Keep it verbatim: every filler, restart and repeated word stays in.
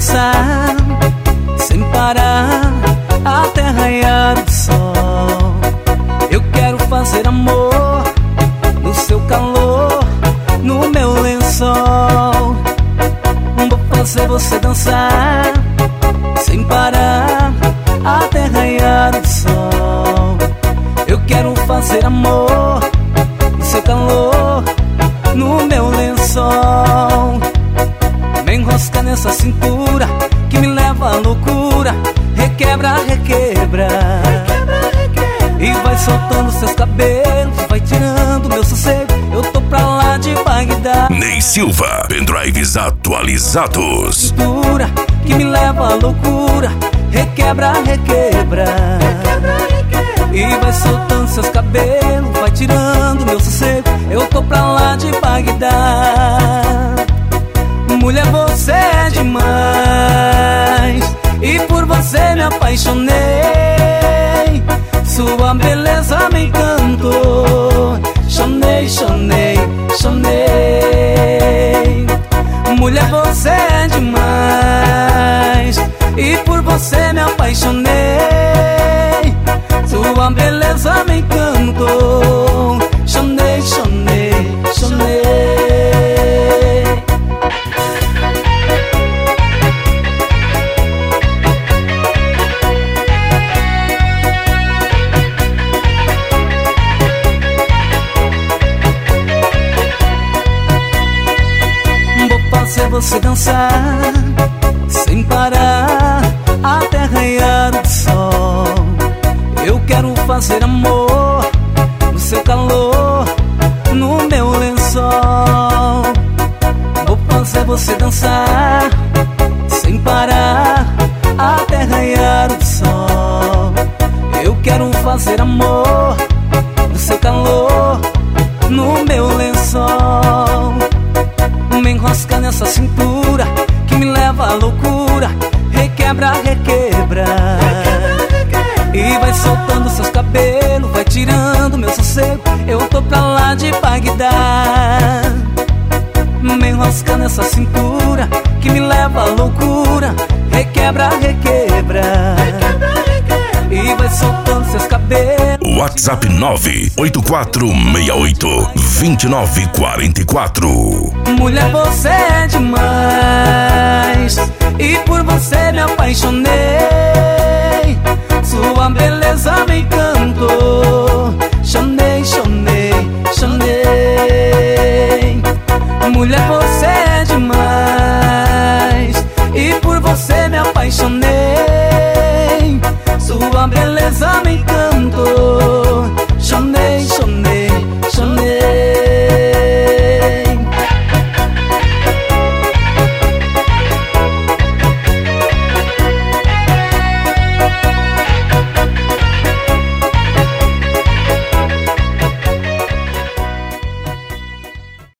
dançar sem parar até raiar o sol. Eu quero fazer amor no seu calor, no meu lençol. Vou fazer você dançar sem parar até raiar o sol. Eu quero fazer amor no seu calor, no meu lençol. Me enrosca nessa cintura que me leva à loucura. Requebra, requebra, e vai soltando seus cabelos, vai tirando meu sossego. Eu tô pra lá de Bagdá. Ney Silva, pendrives atualizados. Cintura que me leva à loucura. Requebra, requebra, e vai soltando seus cabelos, vai tirando meu sossego. Eu tô pra lá de Bagdá. Mulher, você é demais, e por você me apaixonei. Sua beleza me encantou. Chonei, chonei, chonei. Mulher, você é demais, e por você me apaixonei. Sua beleza me encantou. Chonei, chonei, chonei. Você dançar sem parar até raiar o sol. Eu quero fazer amor no seu calor, no meu lençol. Vou fazer você dançar sem parar até raiar o sol. Eu quero fazer amor no seu calor, no meu lençol. Me enrosca nessa cintura que me leva à loucura. Requebra, requebra, e vai soltando seus cabelos, vai tirando meu sossego. Eu tô pra lá de Bagdá. Me enrosca nessa cintura que me leva à loucura. Requebra, requebra, e vai soltando seus cabelos. WhatsApp nove oito quatro seis oito, dois nove quatro quatro. Mulher, você é demais, e por você me apaixonei. Sua beleza